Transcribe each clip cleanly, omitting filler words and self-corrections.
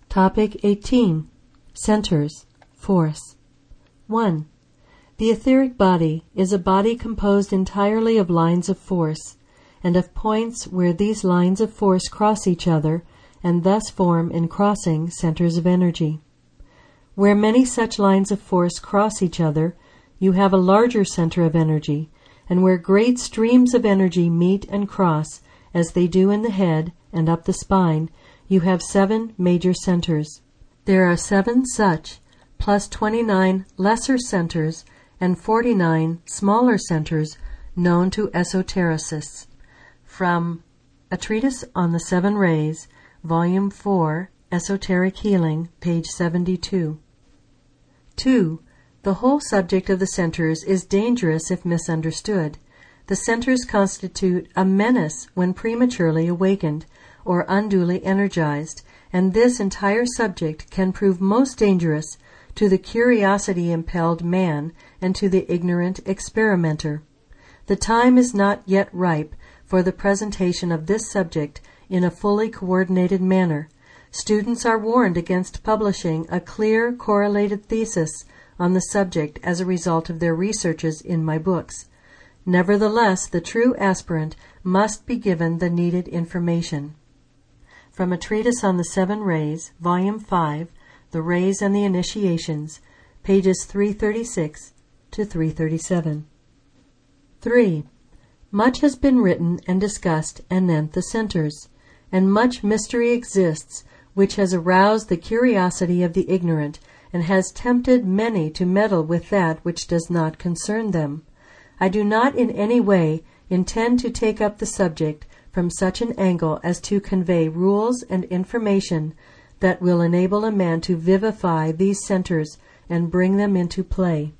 Topic 18. Centers. Force. 1. The etheric body is a body composed entirely of lines of force, and of points where these lines of force cross each other and thus form, in crossing, centers of energy. Where many such lines of force cross each other, you have a larger center of energy, and where great streams of energy meet and cross, as they do in the head and up the spine, you have 7 major centers. There are 7 such, plus 29 lesser centers and 49 smaller centers known to esotericists. From A Treatise on the 7 Rays, Volume 4, Esoteric Healing, page 72. 2. The whole subject of the centers is dangerous if misunderstood. The centers constitute a menace when prematurely awakened or unduly energized, and this entire subject can prove most dangerous to the curiosity-impelled man and to the ignorant experimenter. The time is not yet ripe for the presentation of this subject in a fully coordinated manner. Students are warned against publishing a clear, correlated thesis on the subject as a result of their researches in my books. Nevertheless, the true aspirant must be given the needed information. From A Treatise on the 7 Rays, Volume 5, The Rays and the Initiations, pages 336 to 337. 3. Much has been written and discussed anent the centers, and much mystery exists which has aroused the curiosity of the ignorant and has tempted many to meddle with that which does not concern them. I do not in any way intend to take up the subject from such an angle as to convey rules and information that will enable a man to vivify these centers and bring them into play.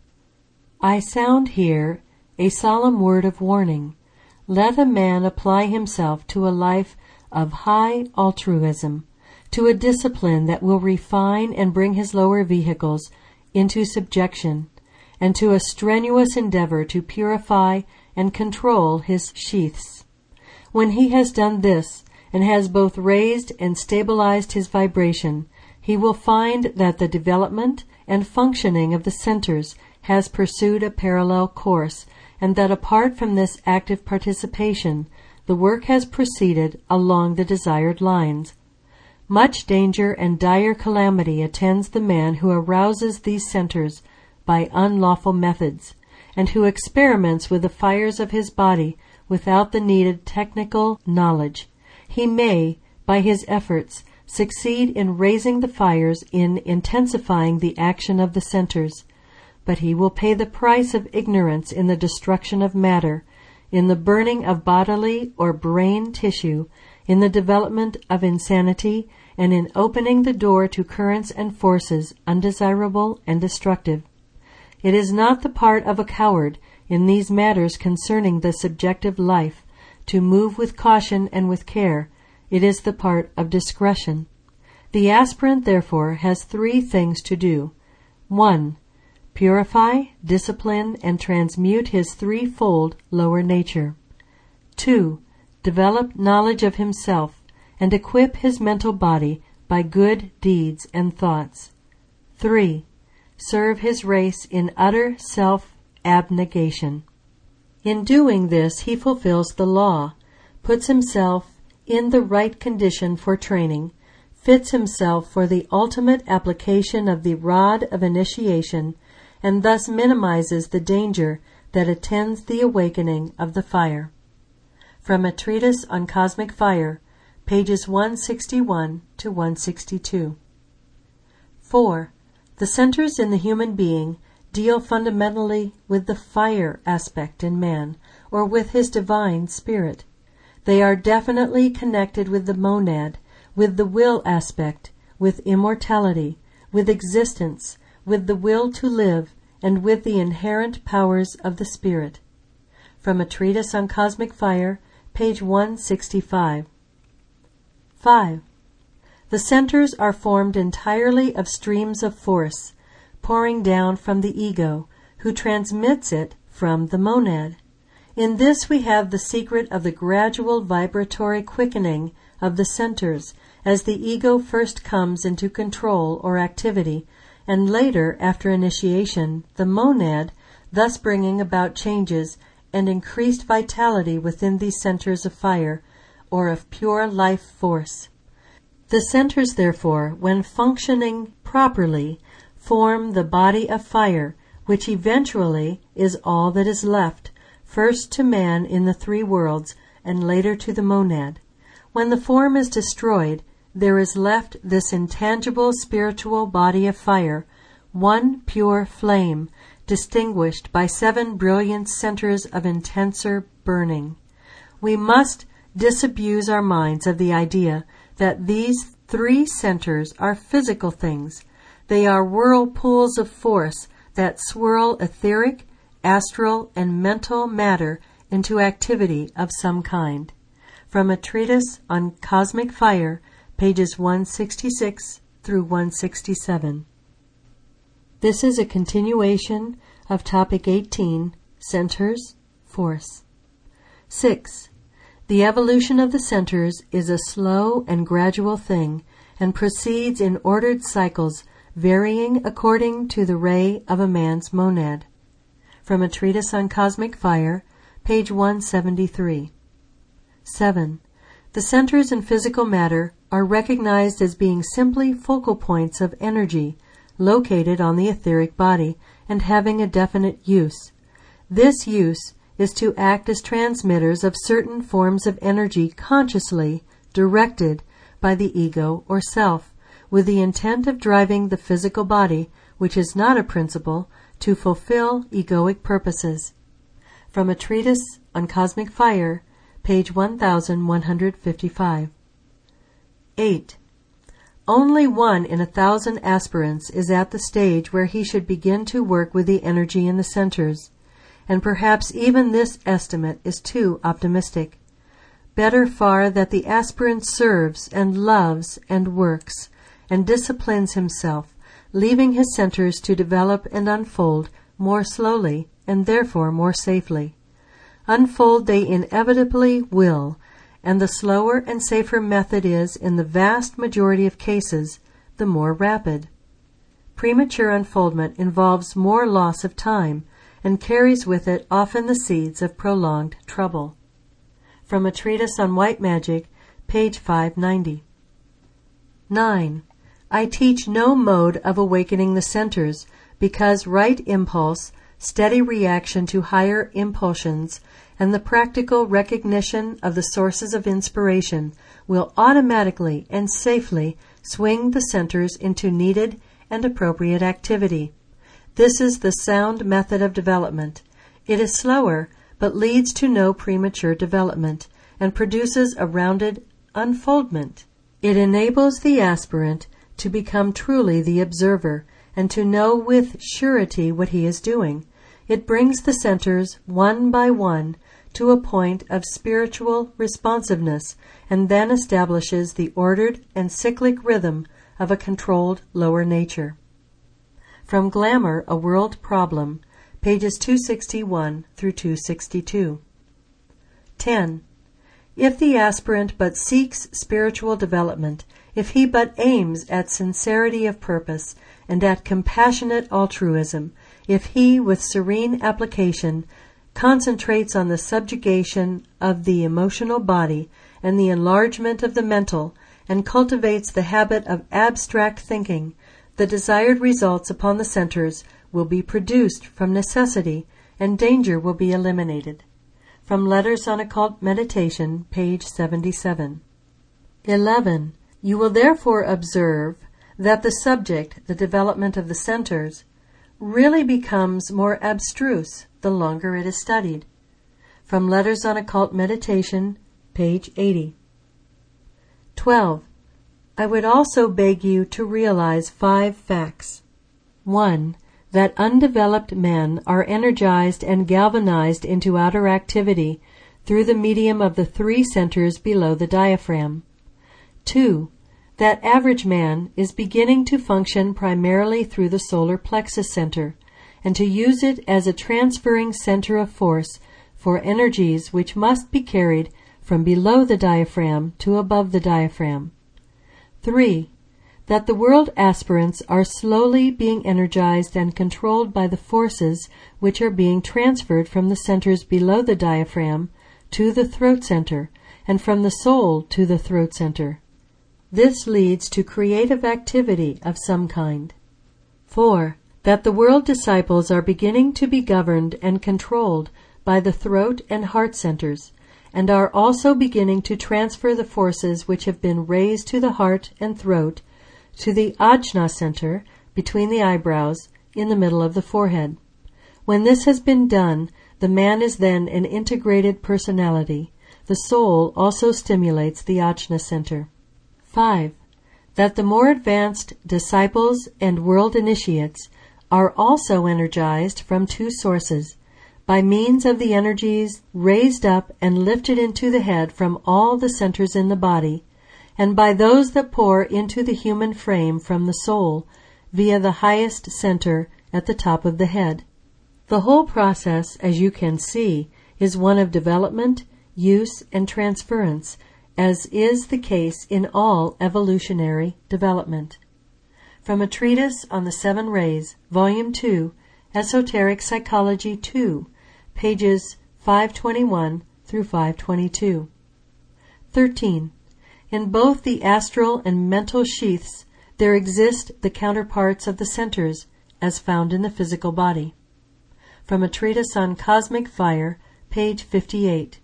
I sound here a solemn word of warning. Let a man apply himself to a life of high altruism, to a discipline that will refine and bring his lower vehicles into subjection, and to a strenuous endeavor to purify and control his sheaths. When he has done this, and has both raised and stabilized his vibration, he will find that the development and functioning of the centers has pursued a parallel course, and that apart from this active participation, the work has proceeded along the desired lines. Much danger and dire calamity attends the man who arouses these centers by unlawful methods, and who experiments with the fires of his body without the needed technical knowledge. He may, by his efforts, succeed in raising the fires, in intensifying the action of the centers, but he will pay the price of ignorance in the destruction of matter, in the burning of bodily or brain tissue, in the development of insanity, and in opening the door to currents and forces undesirable and destructive. It is not the part of a coward in these matters concerning the subjective life to move with caution and with care. It is the part of discretion. The aspirant, therefore, has 3 things to do. 1. Purify, discipline, and transmute his 3-fold lower nature. 2. Develop knowledge of himself, and equip his mental body by good deeds and thoughts. 3. Serve his race in utter self-abnegation. In doing this, he fulfills the law, puts himself in the right condition for training, fits himself for the ultimate application of the rod of initiation, and thus minimizes the danger that attends the awakening of the fire. From A Treatise on Cosmic Fire, pages 161 to 162. 4. The centers in the human being deal fundamentally with the fire aspect in man, or with his divine spirit. They are definitely connected with the monad, with the will aspect, with immortality, with existence, with the will to live, and with the inherent powers of the spirit. From A Treatise on Cosmic Fire, page 165. 5. The centers are formed entirely of streams of force, pouring down from the ego, who transmits it from the monad. In this we have the secret of the gradual vibratory quickening of the centers as the ego first comes into control or activity, and later, after initiation, the monad, thus bringing about changes and increased vitality within these centers of fire, or of pure life force. The centers, therefore, when functioning properly, form the body of fire, which eventually is all that is left, first to man in the three worlds, and later to the monad. When the form is destroyed, there is left this intangible spiritual body of fire, one pure flame, distinguished by 7 brilliant centers of intenser burning. We must disabuse our minds of the idea that these 3 centers are physical things. They are whirlpools of force that swirl etheric, astral, and mental matter into activity of some kind. From a treatise on cosmic fire, pages 166 through 167. This is a continuation of Topic 18, Centers, Force. 6. The evolution of the centers is a slow and gradual thing, and proceeds in ordered cycles, varying according to the ray of a man's monad. From a treatise on cosmic fire, page 173. 7. The centers in physical matter are recognized as being simply focal points of energy, located on the etheric body and having a definite use. This use is to act as transmitters of certain forms of energy consciously directed by the ego or self, with the intent of driving the physical body, which is not a principle, to fulfill egoic purposes. From a treatise on cosmic fire, page 1155. 8. Only 1 in 1,000 aspirants is at the stage where he should begin to work with the energy in the centers, and perhaps even this estimate is too optimistic. Better far that the aspirant serves and loves and works and disciplines himself, leaving his centers to develop and unfold more slowly and therefore more safely. Unfold they inevitably will, and the slower and safer method is, in the vast majority of cases, the more rapid. Premature unfoldment involves more loss of time and carries with it often the seeds of prolonged trouble. From a treatise on white magic, page 590. 9. I teach no mode of awakening the centers, because right impulse, steady reaction to higher impulsions, and the practical recognition of the sources of inspiration will automatically and safely swing the centers into needed and appropriate activity. This is the sound method of development. It is slower, but leads to no premature development, and produces a rounded unfoldment. It enables the aspirant to become truly the observer, and to know with surety what he is doing. It brings the centers, one by one, to a point of spiritual responsiveness, and then establishes the ordered and cyclic rhythm of a controlled lower nature. From Glamour, A World Problem, pages 261 through 262. 10. If the aspirant but seeks spiritual development, if he but aims at sincerity of purpose and at compassionate altruism, if he, with serene application, concentrates on the subjugation of the emotional body and the enlargement of the mental, and cultivates the habit of abstract thinking, the desired results upon the centers will be produced from necessity, and danger will be eliminated. From Letters on Occult Meditation, page 77. 11. You will therefore observe that the subject, the development of the centers, really becomes more abstruse the longer it is studied. From Letters on Occult Meditation, page 80. 12. I would also beg you to realize 5 facts. 1. That undeveloped men are energized and galvanized into outer activity through the medium of the 3 centers below the diaphragm. 2. That average man is beginning to function primarily through the solar plexus center, and to use it as a transferring center of force for energies which must be carried from below the diaphragm to above the diaphragm. 3. That the world aspirants are slowly being energized and controlled by the forces which are being transferred from the centers below the diaphragm to the throat center, and from the soul to the throat center. This leads to creative activity of some kind. 4. That the world disciples are beginning to be governed and controlled by the throat and heart centers, and are also beginning to transfer the forces which have been raised to the heart and throat to the Ajna center between the eyebrows in the middle of the forehead. When this has been done, the man is then an integrated personality. The soul also stimulates the Ajna center. 5. That the more advanced disciples and world initiates are also energized from two sources, by means of the energies raised up and lifted into the head from all the centers in the body, and by those that pour into the human frame from the soul via the highest center at the top of the head. The whole process, as you can see, is one of development, use, and transference, as is the case in all evolutionary development. From a treatise on the 7 rays, Volume 2, Esoteric Psychology 2, pages 521 through 522. 13. In both the astral and mental sheaths there exist the counterparts of the centers, as found in the physical body. From a treatise on Cosmic Fire, page 58.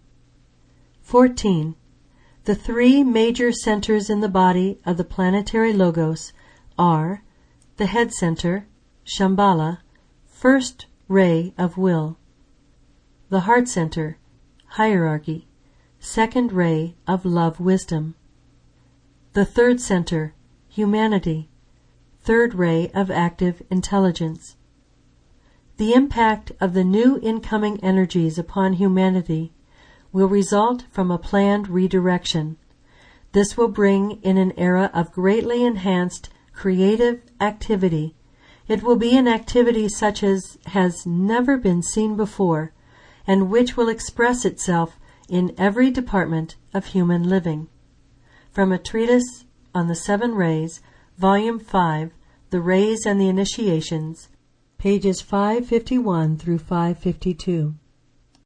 14. The 3 major centers in the body of the planetary logos are the head center, Shambhala, first ray of will; the heart center, hierarchy, second ray of love wisdom; the third center, humanity, third ray of active intelligence. The impact of the new incoming energies upon humanity will result from a planned redirection. This will bring in an era of greatly enhanced creative activity. It will be an activity such as has never been seen before, and which will express itself in every department of human living. From a treatise on the 7 rays, Volume 5, The Rays and the Initiations, pages 551 through 552.